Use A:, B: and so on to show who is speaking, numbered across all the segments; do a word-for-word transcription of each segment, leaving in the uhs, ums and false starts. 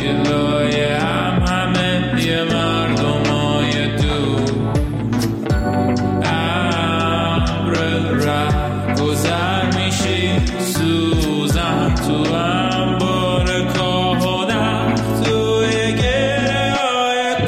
A: گلای هم همه یه مردمای دور عبر ره گذر میشی سوزن تو انبار کاه و نخت توی گره های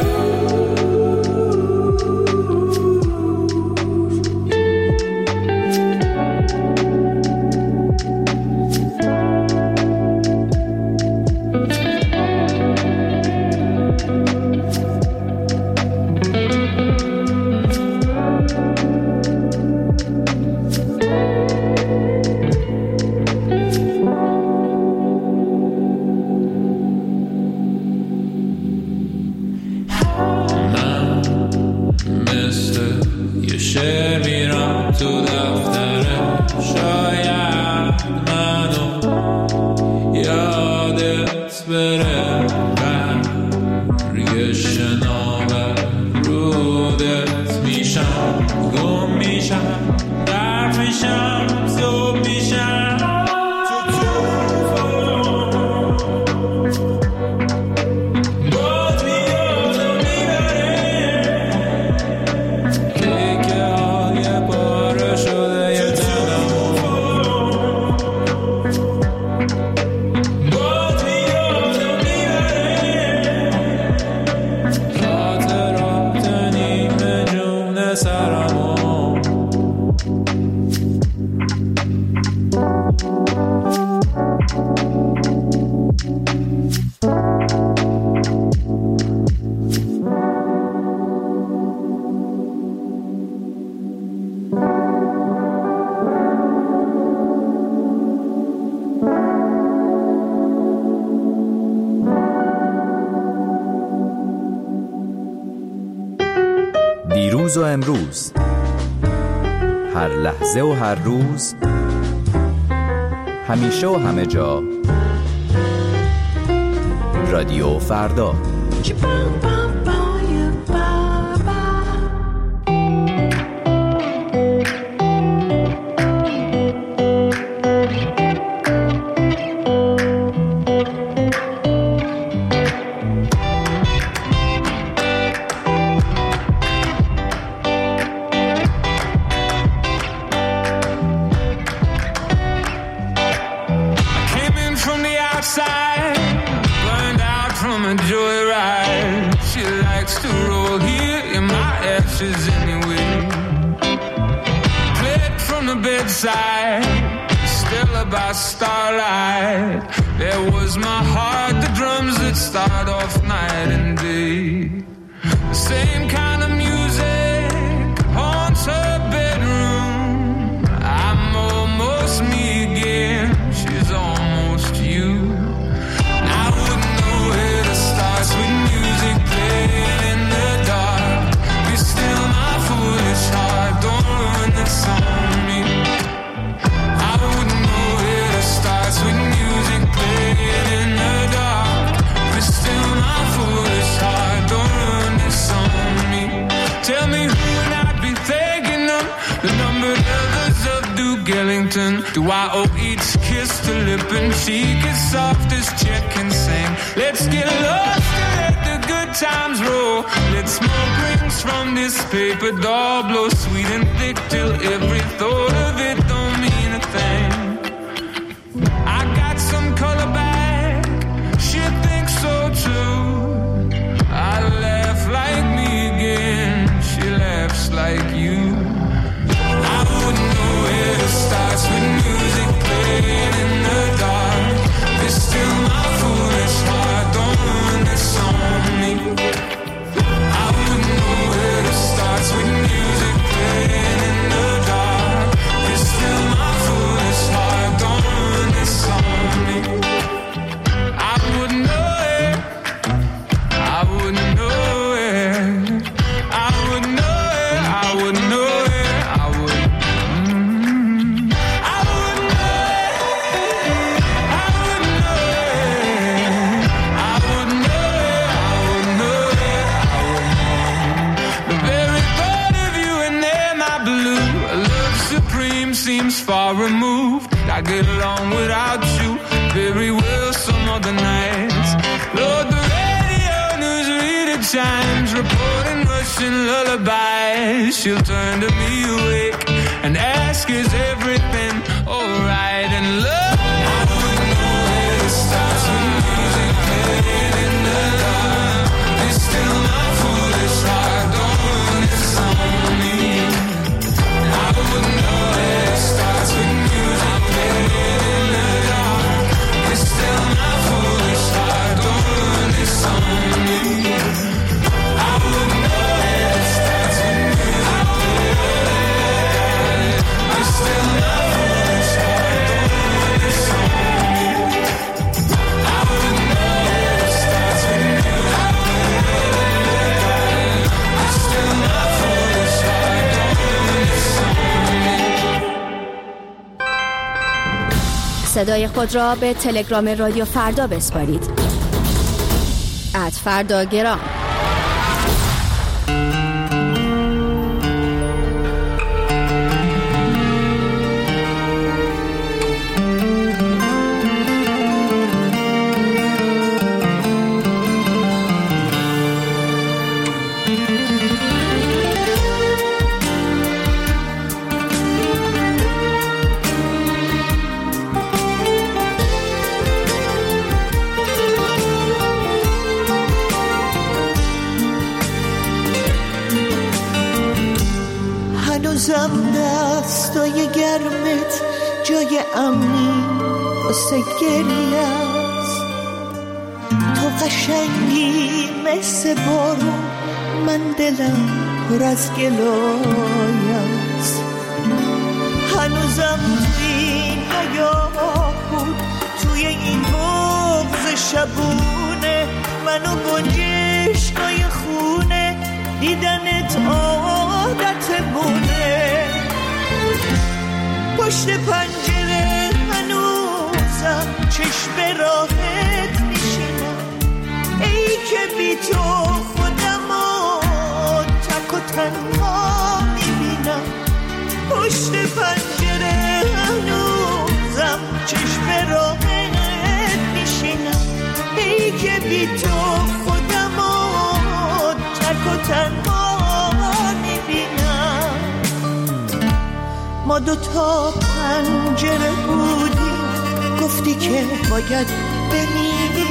A: شعر میرم تو دفتره شاید منو یادت بره برگ شناور رودت میشم گم میشم درد میشم زوب میشم تو توفان باد میاد و میبره که های پاره شده یه دلم باد میاد و میبره خاطرات نیمه جون سرمو
B: دیروز و امروز، هر لحظه و هر روز، همیشه و همه جا، رادیو فردا.
A: Starlight, there was my heart, the drums that start off night and day. The same kind of music haunts her bedroom. I'm almost me again, she's almost you. I wouldn't know where to start, sweet music playing in the dark. Be still my foolish heart, don't ruin this on me. I wouldn't know where to start, sweet music playing in the dark. But still my foolish heart, don't ruin this on me. Tell me who would I be thanking them? The numbered others of Duke Ellington. Do I owe each kiss to lip and cheek as soft as Chet can sing? Let's get lost and let the good times roll. Let's smoke rings from this paper doll, blow sweet and thick till every thought of it don't mean a thing. I got some color back, she thinks so too. I laugh like me again, she laughs like you. I wouldn't know where to start with music playing in the dark. It's still my foolish heart, don't ruin this on me. I wouldn't know where to start with music playing in the dark. It's still my foolish heart, don't ruin this on me. I wouldn't know it, I wouldn't know it, I wouldn't know it, I wouldn't know it, I would. Mm, I wouldn't know it, I wouldn't know it, I wouldn't know it, I wouldn't know it, I wouldn't. The very thought of you and there, my blue, love supreme seems far removed. I get along without you very well some other nights. Lord, chimes, reporting Russian lullabies. She'll turn to me awake and ask, is everything alright? And love, I don't know where it starts when music playing in the dark. It's still my foolish heart, don't run this on me. I wouldn't know where it starts when music playing in the dark. It's still my foolish heart, don't run this on me. I wouldn't know where it starts when music playing. It's still my foolish heart, don't run this on me. I wouldn't know where it starts when music playing. It's still my foolish heart, don't run this on me.
C: صدای خود را به تلگرام رادیو فردا بسپارید. ات فردا گرام.
D: هنوزم دستای گرمت جای امنی واسه گریه است. تو قشنگی مثل بارون، من دلم پر از گلای است. هنوزم توی این حیاه بود، توی این بغض شبونه، منو گنجشکای خونه، دیدنت عادتمونه. پشت پنجره هنوزم چشم راحت میشینم، ای که بی تو خودمو تک و تنها میبینم. پشت پنجره هنوزم چشم راحت میشینم، ای که بی تو خودمو تک و تنها میبینم. ما دوتا پنجره بودیم، گفتی که باید بمیری.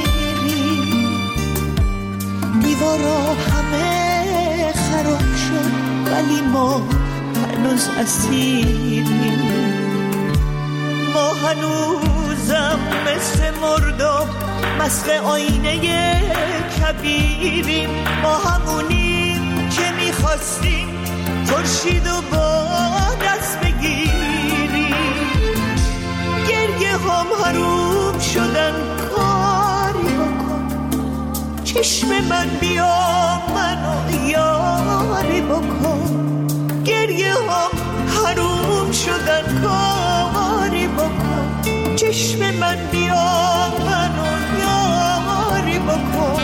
D: دیوارا همه خراب شد ولی ما هنوز اسیریم. ما هنوزم مثل مردم، مثل آینه کبیریم. ما همونیم که میخواستیم خورشیدو با دست بگیریم. گریه هم حروم شدن، کاری بکن چشم من بیا منو یاری بکن. گریه هم حروم شدن، کاری بکن چشم من بیا منو یاری بکن.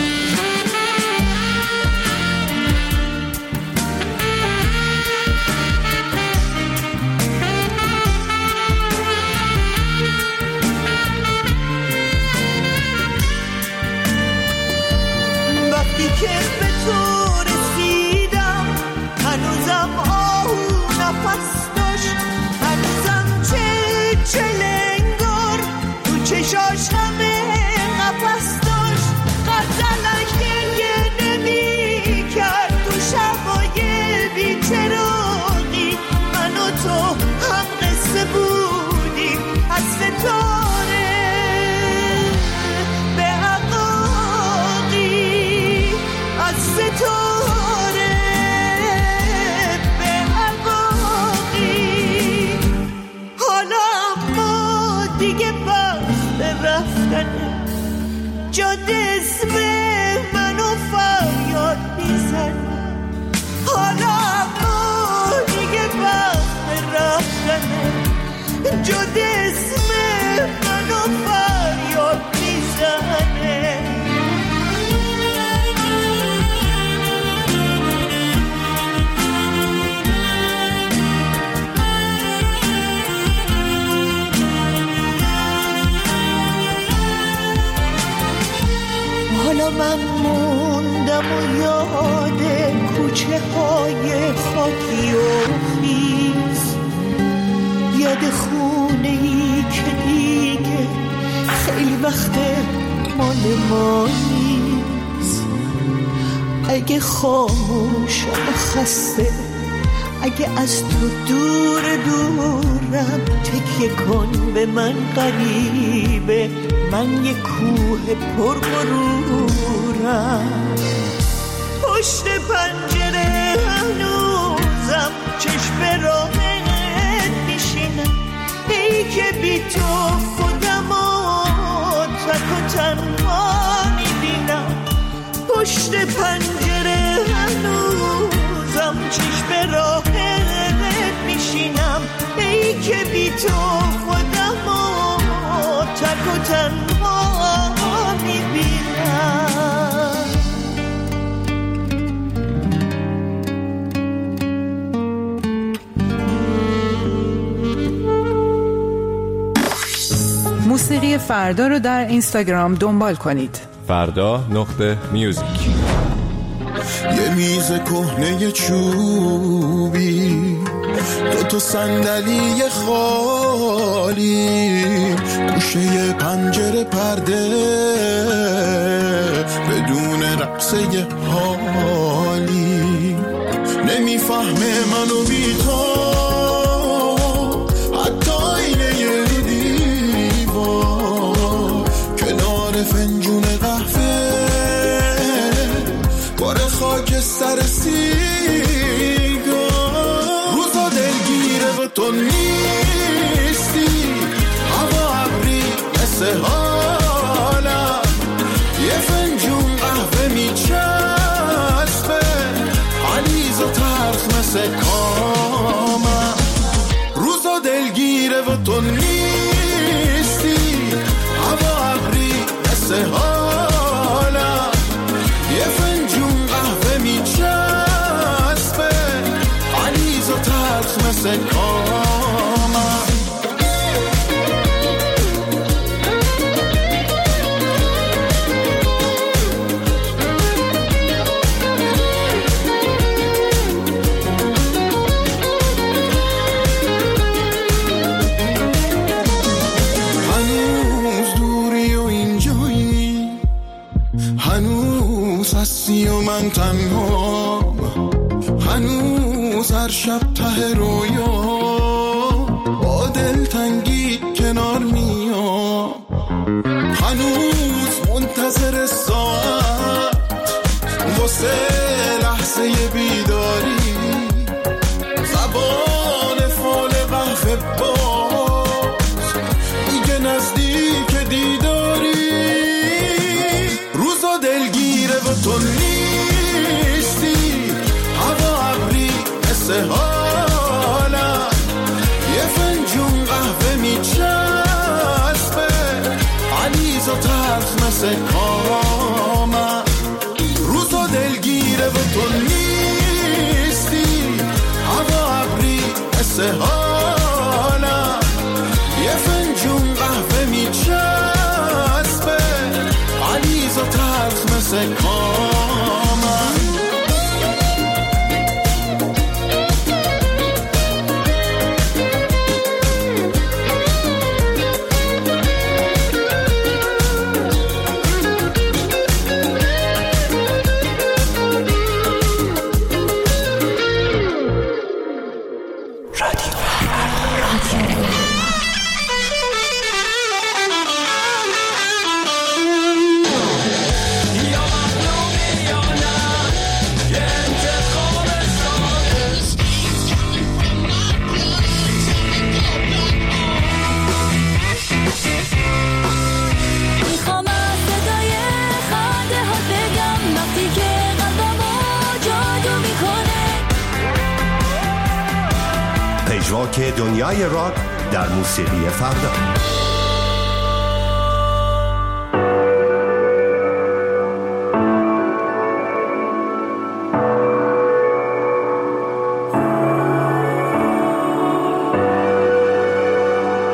D: وقتی که به تو رسیدم هنوزم آهو نفس داشت، هنوزم چه چلنگار تو چشاش همه نفس داشت. غزلش گریه نمی کرد تو شبای بی‌چراغی. من و تو هم قصه بودیم از ستاره به عقاقی، از ستاره به عقاقی. حالا ما دیگه وقت رفتنه، جاده اسم منو فریاد میزنه. حالا ما دیگه وقت رفتنه، جاده اسم منو فریاد میزنه. حالا من موندم و یاد کوچه های خاکی و خیز، یاد خونه ای که دیگه خیلی وقت مال ما نیست. اگه خاموش و خسته، اگه از تو دور دورم، تکیه کن به من غریبه، من یه کوه پر غرورم. پشت پنجره هنوزم چشم راهت میشینم، ای که بی تو خودمو تک و تنها میبینم. پشت پنجره هنوزم چشم راهت میشینم، ای که بی تو خودمو تک و تنها میبینم.
E: موسیقی فردا رو در اینستاگرام دنبال کنید.
F: فردا نقطه میوزیک.
G: یه میز کهنه چوبی، دو تا صندلی خالی، گوشه پنجره پرده بدون رقصه حالی. نمیفهمه منو بی تو، حتی اینه یه دیوار کنار فنجون قهوه، باره خاک سر سیگار. روزا دلگیره و تو نیستی، هوا ابری مثل حالم، یه فنجون قهوه میچسبه، علیز و تلخ مثل کامم. روزا دلگیره و تو نیستی، هوا ابری مثل حالم، یه فنجون قهوه میچسبه، علیز و تلخ مثل کامم. و من تنها، هنوز هر شب ته رویا با دلتنگی کنار میام، هنوز منتظر ساعت واسه لحظه بیداری، زبان فال قهوه باز دیگه نزدیک دیداری. روزا دلگیره و تو نیستی، هوا ابری مثل حالم، یه فنجون قهوه میچسبه، علیز و تلخ مثل کامم. روزا دلگیره و تو نیستی، هوا ابری مثل حالم، یه فنجون قهوه میچسبه، علیز و تلخ مثل کامم.
H: که دنیای راک در موسیقی فردا.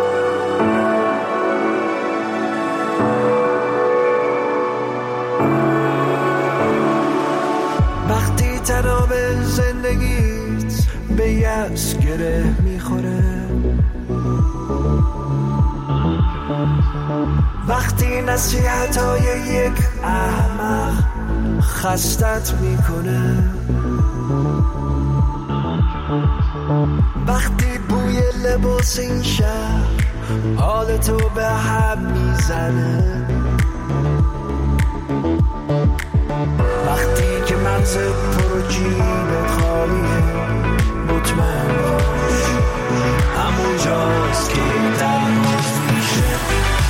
G: Thank you.
I: شراب زندگیت به یأس گره میخوره. وقتی نصیحتای یک احمق خستت میکنه، وقتی بوی لباس این شهر حالتو به هم میزنه، وقتی که مغزت پر جیبت خالیه، مطمئن باش همونجاست که درماز میشه.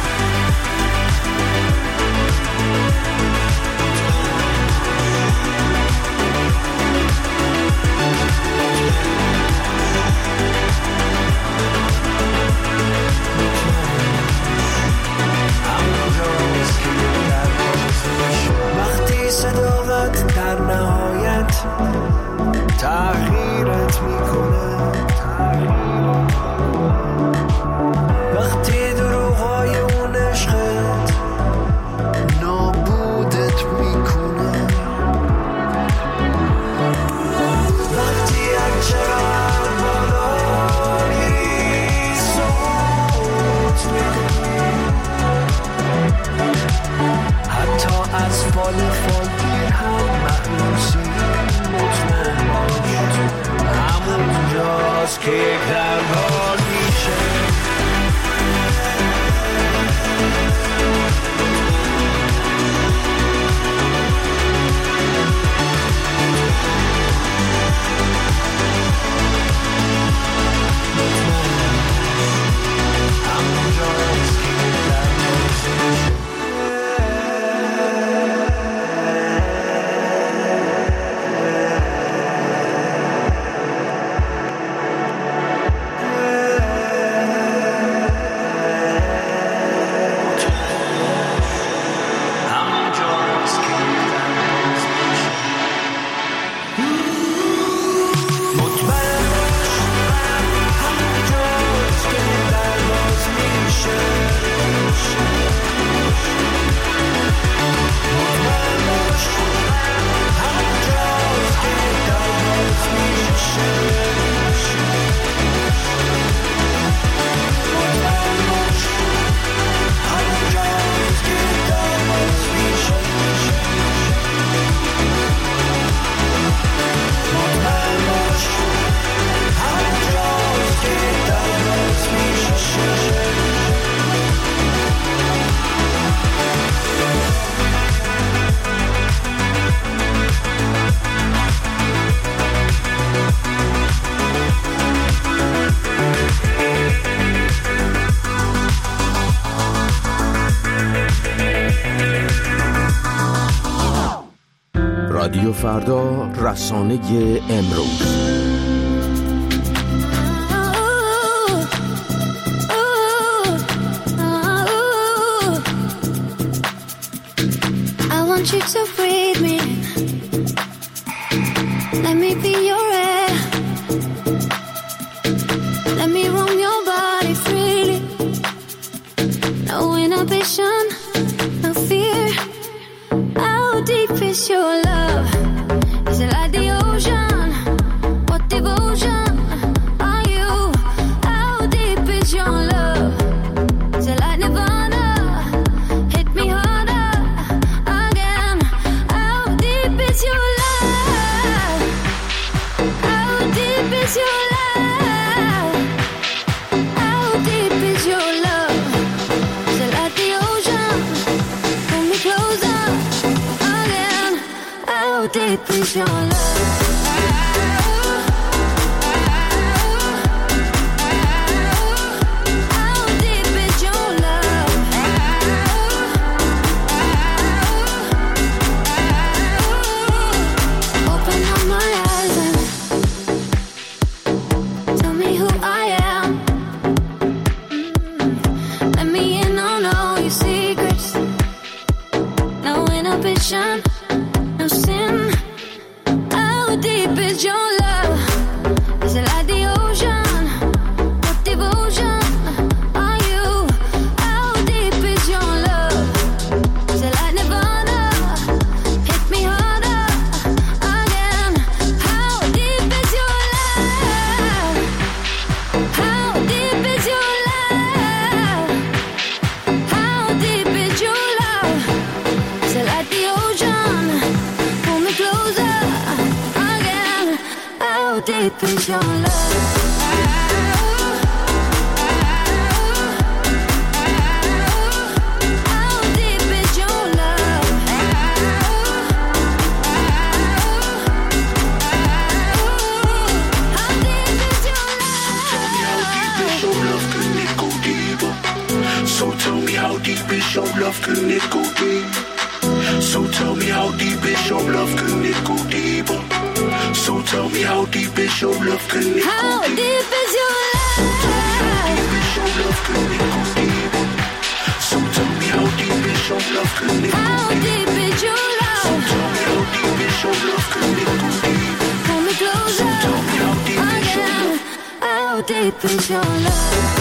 I: وقتی صداقت در نهایت تغییرت میکنه، وقتی دروغای اون عشقت نابودت میکنه، وقتی هرچقدر بالا میری صوت میکنی، حتی از فال فالگیر هم معنوسی، مطمئن باش همونجاست که یک دربار میشه.
J: رادیو فردا، رسانه امروز.
K: I want you to breathe me. Let me be your air. Let me roam your body freely. No inhibition, no fear. How deep is your love? Is it like the ocean? What devotion are you? How deep is your love? Is it like Nirvana? Hit me harder again. How deep is your love? How deep is your love? How deep is your love? Is it like the ocean? Pull me closer again. How deep is your love? No sin. How deep is your love? Is it like the ocean? What devotion are you? How deep is your love? Is it like Nirvana? Hit me harder again. Feel like the ocean, pull me closer again. How deep is your love?
L: Deep is your love, can it go deep? So tell me how deep is your love, can it go deeper? So tell me how deep is your love, can it go deeper?
K: How deep is your love?
L: So tell me how deep is your love, can it go deeper? So tell me how deep is your love, can it go
K: How deep
L: deeper?
K: is your love?
L: So tell me how deep is your love, can it go deeper?
K: Pull me closer
L: So tell me how deep is your
K: again.
L: love?
K: How deep is your love?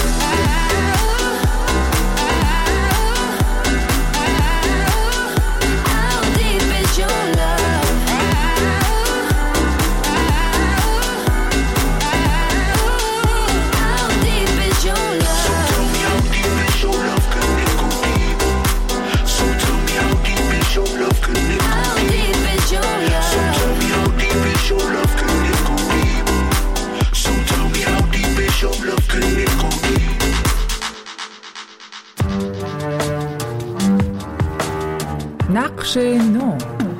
E: نقش نو.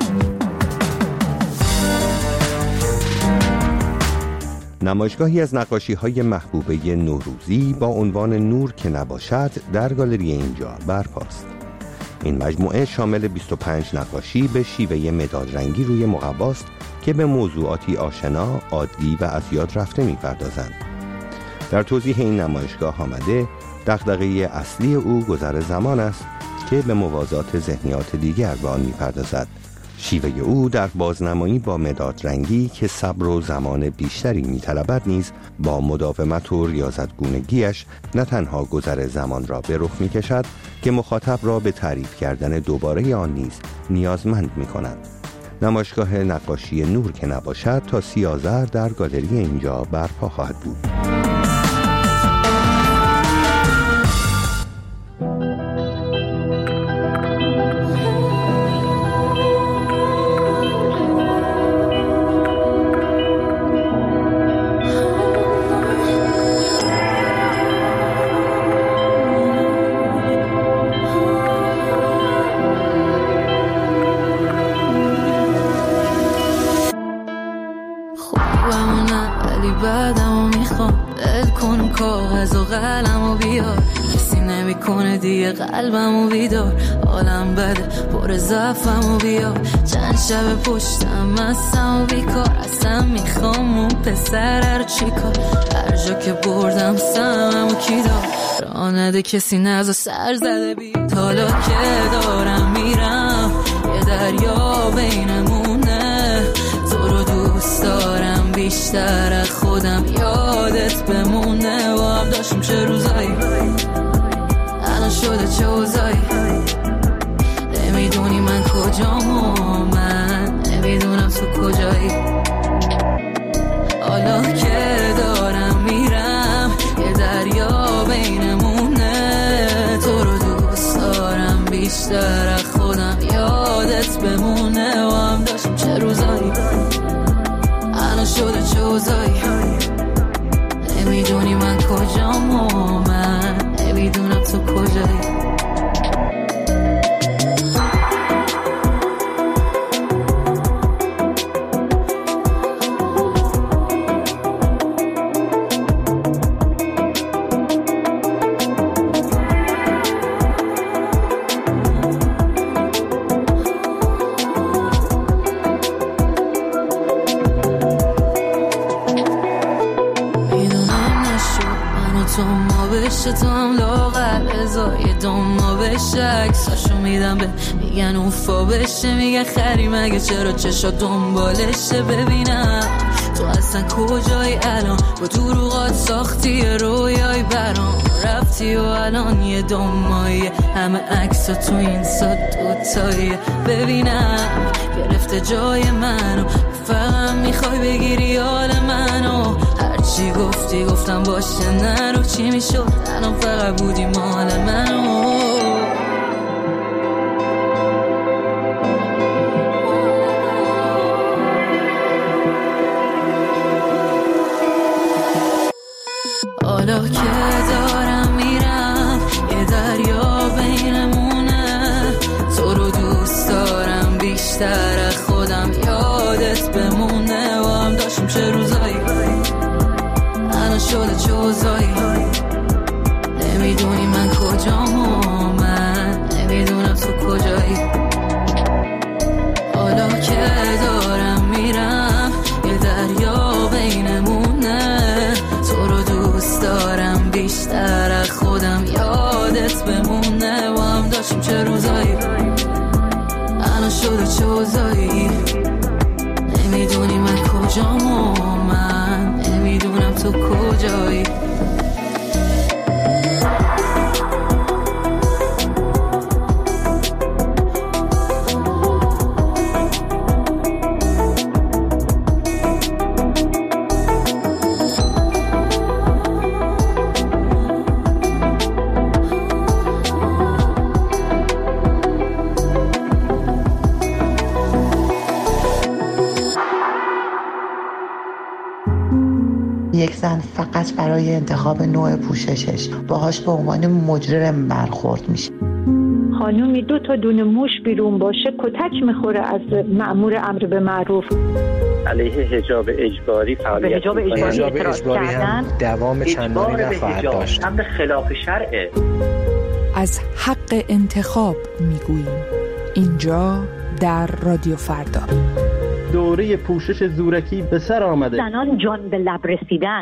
H: نمایشگاهی از نقاشی‌های محبوبه نوروزی با عنوان نور که نباشد در گالری اینجا برپاست. این مجموعه شامل بیست و پنج نقاشی به شیوه مدادرنگی روی مقواست که به موضوعاتی آشنا، عادی و از یاد رفته می‌پردازند. در توضیح این نمایشگاه آمده دغدغه اصلی او گذر زمان است که به موازات ذهنیات دیگر به آن می‌پردازد. شیوه او در بازنمایی با مداد رنگی که صبر و زمان بیشتری می‌طلبد نیز با مداومت و ریاضت‌گونگی‌اش نه تنها گذر زمان را به رخ می‌کشد که مخاطب را به تعریف کردن دوباره آن نیز نیازمند می‌کند. نمایشگاه نقاشی نور که نباشد تا سی آذر در گالری اینجا برپا خواهد بود.
M: قلبمو بیدار عالم بده پر ضعفمو بیار چند شب پشتم مستم و بیکار اصلا میخوام اون پسر رو چیکار هر جا که بردم سممو کی دار راه نده کسی نزا سر زده بی حالا که دارم میرم یه دریا بینمونه تو رو دوست دارم بیشتر از خودم یادت بمونه و هم داشتیم چه روزایی شده چه اوزایی نمیدونی من کجام و من نمیدونم تو کجایی حالا که دارم میرم یه دریا بینمونه تو رو دوست دارم بیشتر از خودم یادت بمونه و هم داشتیم چه روزایی الان شده چه اوزایی نمیدونی من کجام و من نمیدونم تو کجایی تو هم لاغر ازای دوما بشه اکساشو میدم به میگن اوفا بشه میگن خری مگه چرا چشا دنبالشه ببینم تو اصلا کجایی الان با دروغات ساختی رویای برام رفتی و الان یه دومایی همه عکسا تو این ساد دوتایی ببینم گرفته جای منو فقط میخوای بگیری حال منو هرچی گفتی گفتم باشه نرو چی میشد الان فقط بودی مال منو بیشتر از خودم یادت بمونه. و هم داشتیم چه روزایی، الان شده چه اوضاعی. نمیدونی من کجام و من نمیدونم تو کجایی. حالا که دارم میرم یه دریا بینمونه. تو رو دوست دارم بیشتر از خودم یادت بمونه. و هم داشتیم چه روزایی، الان شده چه اوضاعی. نمیدونی من کجام و من نمیدونم تو کجایی.
N: یک زن فقط برای انتخاب نوع پوششش باهاش به عنوان مجرم برخورد میشه.
O: خانومی دو تا دونه موش بیرون باشه کتک میخوره از مأمور امر به معروف.
P: علیه حجاب اجباری فعالیت
O: حجاب اجباری,
P: حجاب
O: اجباری هم
P: دوام چندانی نخواهد داشت. امر خلاف شرعه.
E: از حق انتخاب میگوییم اینجا در رادیو فردا.
P: دوره پوشش زورکی به سر آمده.
O: زنان جان به لب رسیدن.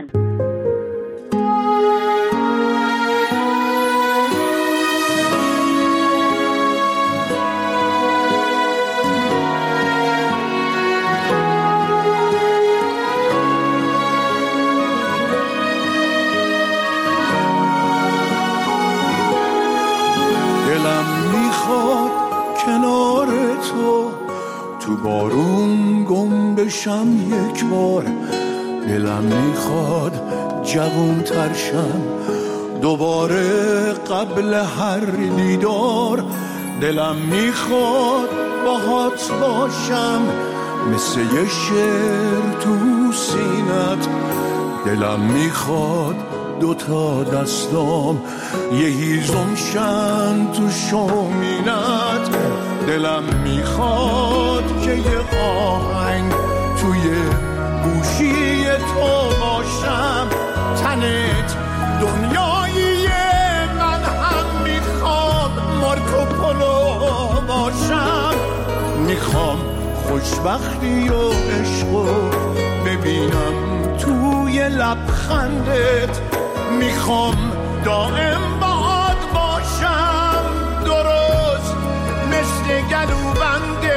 G: دلم میخواد کنار تو تو بارون گم بشم یک بار. دلم میخواد جوون ترشم دوباره قبل هر دیدار. دلم میخواد باهات باشم مثل یه شعر تو سینت. دلم میخواد دوتا دستام یه هیزم شن تو شومینت. دلم میخواد که یه آهنگ توی گوشی تو باشم. تنت دنیایی من هم میخواد مارکوپولو باشم. میخوام خوشبختی و عشقو ببینم توی لبخندت. میخوام دائم باهات باشم درست مثل گلوبندت.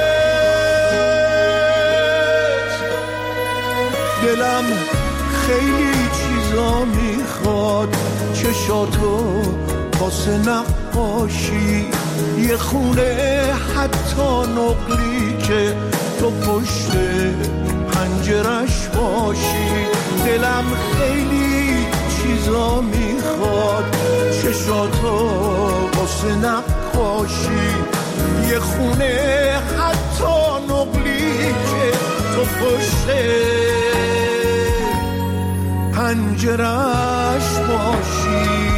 G: دلم خیلی چیزا میخواد چشاتو واسه نقاشی. یه خونه حتی نقلی که تو پشت پنجرش باشی. دلم خیلی چیزا میخواد چشاتو واسه نقاشی. یه خونه حتی نقلی که تو پشت پنجرش باشی.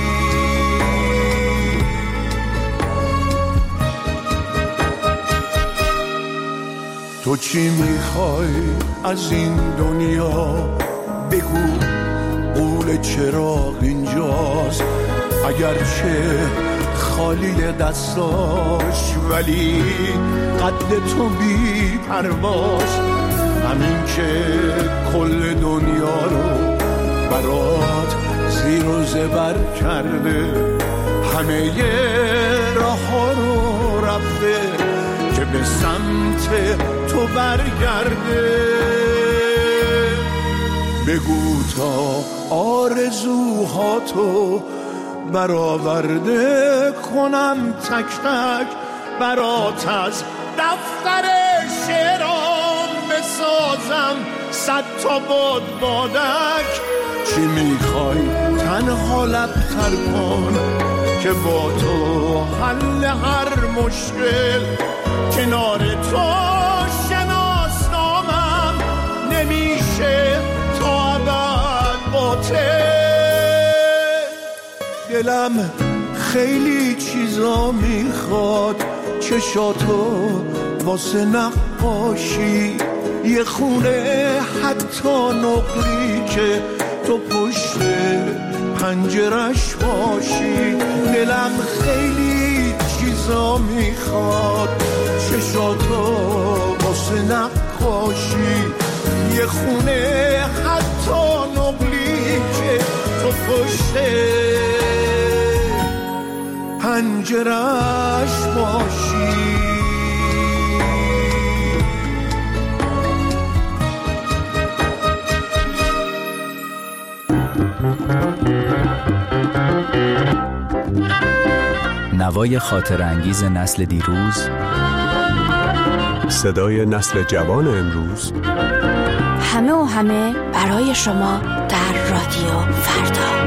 G: تو چی میخوای از این دنیا بگو. قول چراغ اینجاست اگرچه خالی دستاش ولی قد تو بی پرواز. همین که کل دنیا رو برات زیر و زبر کرده. همه راه ها رو رفته که به سمت تو برگرده. بگو تا آرزوهاتو برآورده کنم تک تک برات. از دفتر شعرام بسازم صد تا باد بادک. چی میخوای تنها لبتر کن که با تو حل هر مشکل. کنار تو شناسنامم نمیشه تا ابد باطل. دلم خیلی چیزا میخواد چشاتو واسه نقاشی یه خونه حتی نقلی که تو پشت پنجرش باشی. دلم خیلی چیزا میخواد، چشاتو واسه نقاشی یه خونه حتی نقلی که تو پشت پنجرش باشی.
Q: نوای خاطر انگیز نسل دیروز،
R: صدای نسل جوان امروز،
C: همه و همه برای شما در رادیو فردا.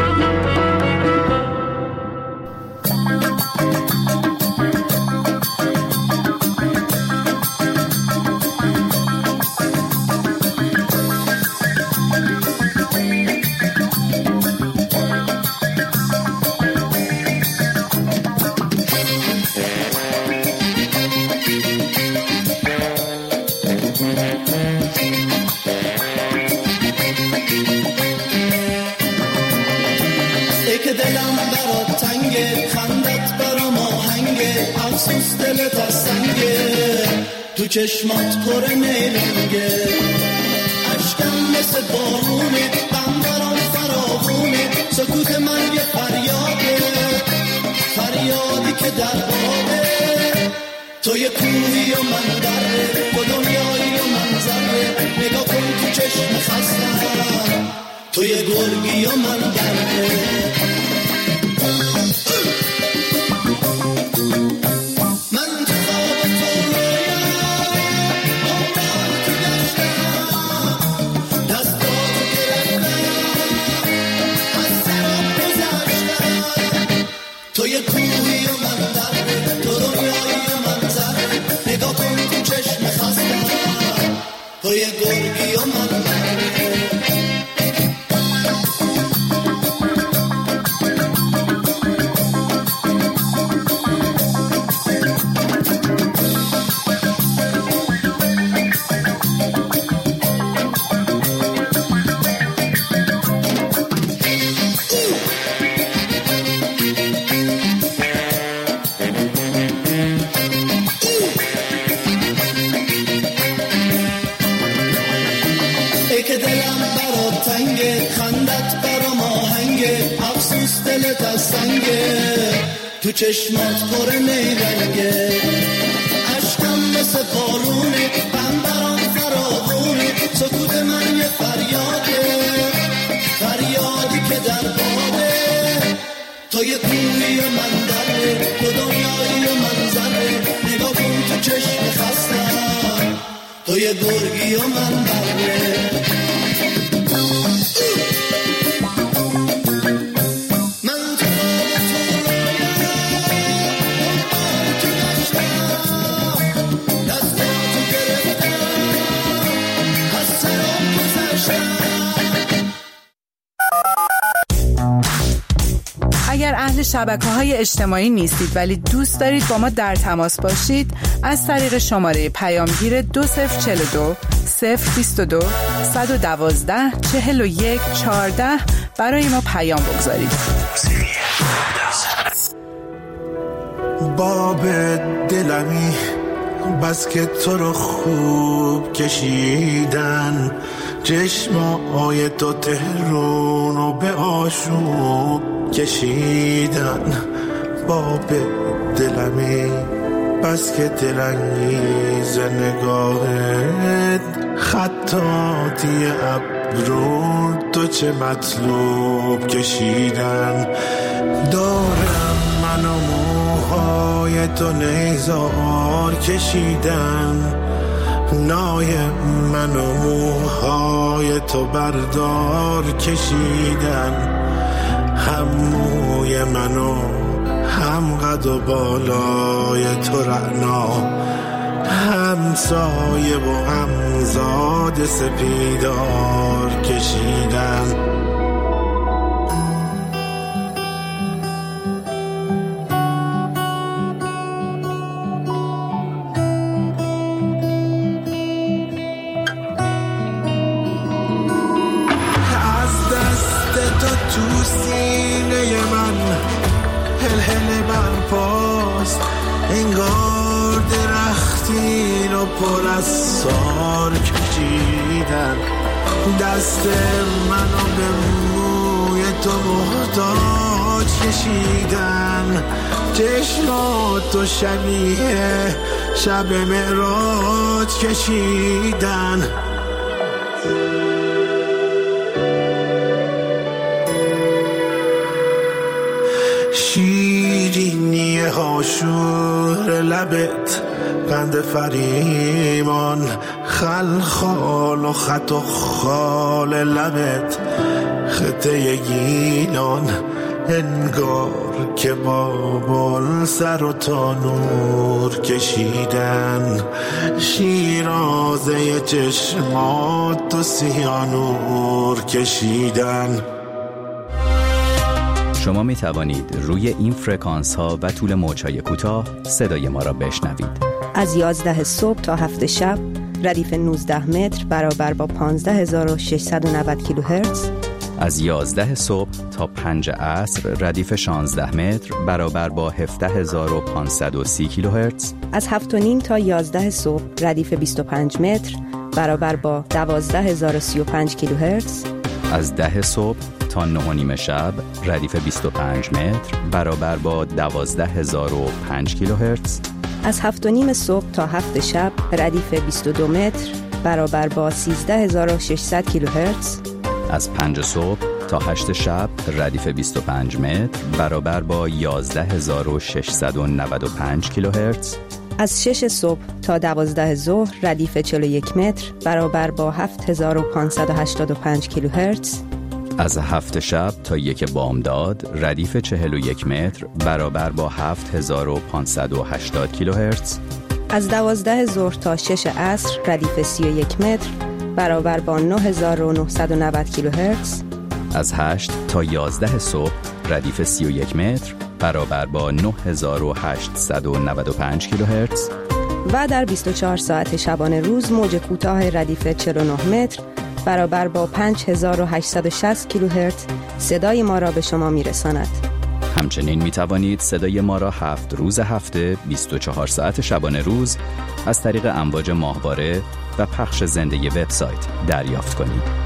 D: تو چشمات پر نیرنگه، عشقم مثل بارونه، غم برام فراوونه، سکوت من یه فریاده، فریادی که در باده. تو یه کوهی و من دره، تو دنیایی و من ذره، نگاه کن تو چشم خستم، تو یه گرگی و من دره. تو یه گرگی و من تو چشمات پر نیرنگه، عشقم مثل بارونه، غم برام فراوونه، سکوت من یه فریاده، فریادی که در باده. تو یه کوهی و من دره، تو دنیایی و من ذره، نگاه کن تو چشم خستم، تو یه گرگی و من بره.
E: اگر اهل شبکه‌های اجتماعی نیستید ولی دوست دارید با ما در تماس باشید، از طریق شماره پیامگیر دو صفر چهل و دو صفر بیست و دو صد و دوازده چهل و یک چهارده برای ما پیام بگذارید.
G: باب دلمی بس که تو رو خوب کشیدن، چشمای تو تهرون و به آشوب کشیدن. باب دلمی بس که دلانگیز نگاهت، خطاطی ابرو تو چه مطلوب کشیدن. دارم من و موهای تو نیزار کشیدن، نای من و موهای تو بردار کشیدن. هم موی منو هم قد و بالای تو رعنا، هم سایه و هم زاد سپیدار کشیدن. سینه من هل هل برپاست، انگار درختین و پر از سار کشیدن، دست منو به موی تو محتاج کشیدن، چشمات تو شبیه شب معراج کشیدن. شیرینی هاشور لبت، قند فریمان، خلخال و خط و خال لبت، خطه گیلان، انگار که بابل سر و تا نور کشیدن، شیرازه چشمات تو سیانور کشیدن.
Q: شما می توانید روی این فرکانس ها و طول موج‌های کوتاه صدای ما را بشنوید.
S: از یازده صبح تا هفت شب ردیف نوزده متر برابر با پانزده هزار و ششصد و نود کیلوهرتز.
Q: از یازده صبح تا پنج عصر ردیف شانزده متر برابر با هفده هزار و پانصد و سی کیلوهرتز.
S: از هفت و نیم تا یازده صبح ردیف بیست و پنج متر برابر با دوازده هزار و سی و پنج کیلوهرتز.
Q: از ده صبح تا نه و نیم شب ردیف بیست و پنج متر برابر با دوازده هزار و پنج کیلوهرتز.
S: از هفت و نیم صبح تا هفت شب ردیف بیست و دو متر برابر با سیزده هزار و ششصد کیلوهرتز.
Q: از پنج صبح تا هشت شب ردیف بیست و پنج متر برابر با یازده هزار و ششصد و نود و پنج کیلوهرتز.
S: از شش صبح تا دوازده ظهر ردیف چهل و یک متر برابر با هفت هزار و پانصد و هشتاد و پنج کیلوهرتز.
Q: از هفت شب تا یک بامداد ردیف چهل و یک متر برابر با هفت هزار و پانصد و هشتاد کیلوهرتز.
S: از دوازده ظهر تا شش عصر ردیف سی و یک متر برابر با نه هزار و نهصد و نود کیلوهرتز.
Q: از هشت تا یازده صبح ردیف سی و یک متر برابر با نه هزار و هشتصد و نود و پنج کیلوهرتز.
S: و در بیست و چهار ساعت شبانه روز موج کوتاه ردیف چهل و نه متر برابر با پنج هزار و هشتصد و شصت کیلوهرتز صدای ما را به شما میرساند.
Q: همچنین می توانید صدای ما را هفت روز هفته بیست و چهار ساعت شبانه روز از طریق امواج ماهواره و پخش زنده وبسایت دریافت کنید.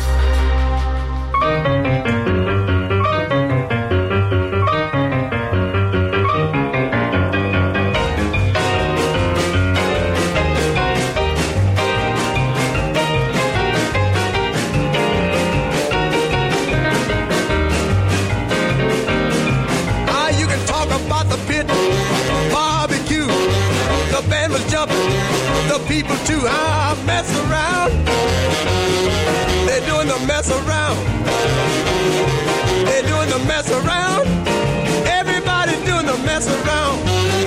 T: People too, I mess around. They're doing the mess around. They're doing the mess around. Everybody's doing the mess around.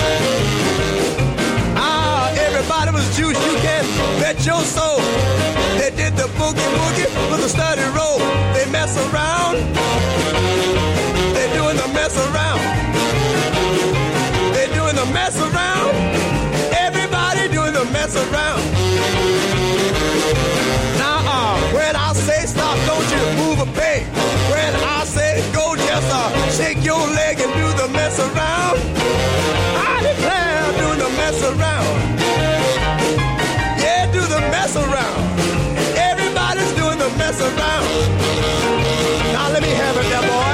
T: Ah, everybody was juice. You can bet your soul. They did the boogie woogie with a steady roll. They mess around. They're doing the mess around. They're doing the mess around. Mess around. Now, uh, when I say stop, don't you move a peg. When I say go, just uh, shake your leg and do the mess around. I declare, do the mess around. Yeah, do the mess around. Everybody's doing the mess around. Now let me have it, there, boy.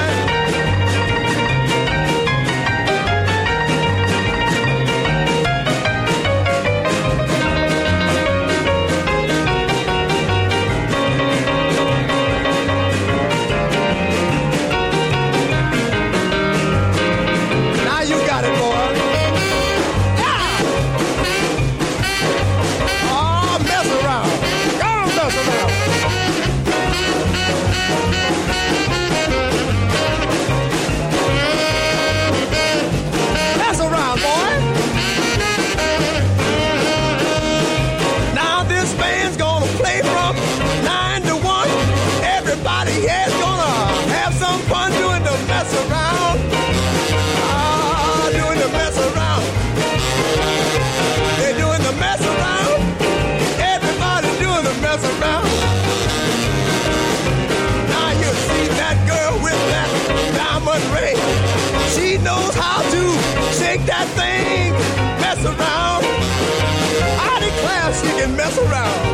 T: she can mess around.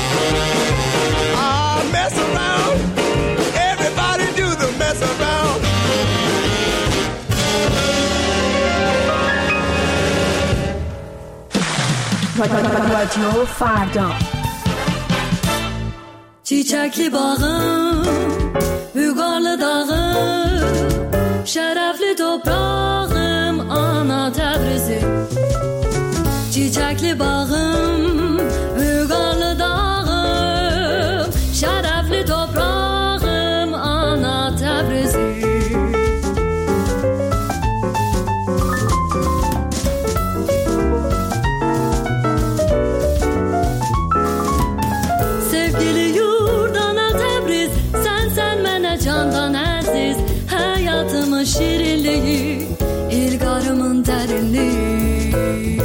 T: Ah, mess around. Everybody do the mess around.
C: رادیو فردا.
M: چیچکلی باغم بوگال داغم شرفلی toprağım ana Təbrizi. Çiçekli bağım bوگال dağım şerefli toprağım ana Təbrizi. Sevgili yurt ana Təbriz, sen sen mənə candan əziz, hayatımın şirinliği, ilgarımın derinliği.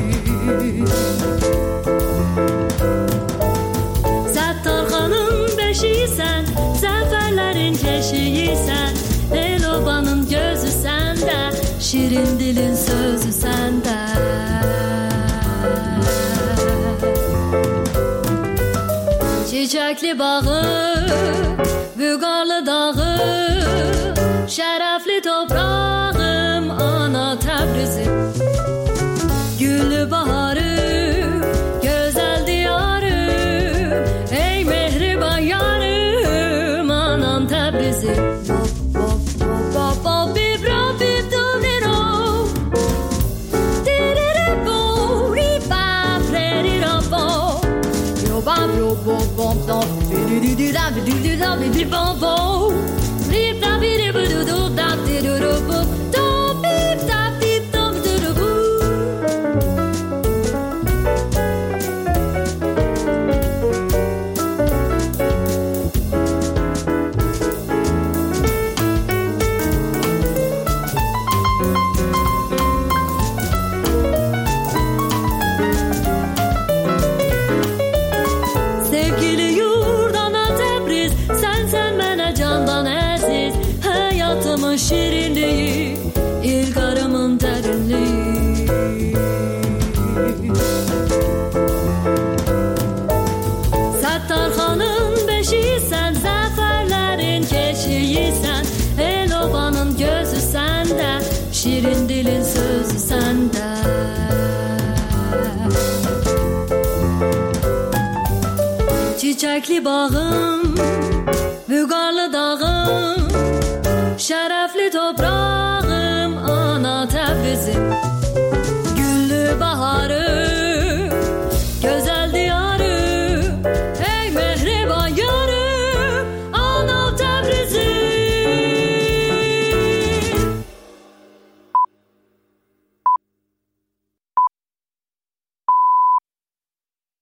M: Zəttarxanın beşiysən, zəfərlərin keşiysən, el-obanın gözü səndə, şirin dilin sözü səndə. Çiçekli bağı, vügarlı dağı, şerefli toprağım ana Təbrizi. Güllü baharım, güzel diyarım, ey mehriban yarım anam Təbrizi. Şirinliği, ilgarımın derinliği. Zəttarxanın beşiysən, zəfərlərin keşiysən, el-obanın gözü səndə, şirin dilin sözü səndə. Çiçekli bağım, vügarlı dağım, şerefli toprağım ana Təbrizi.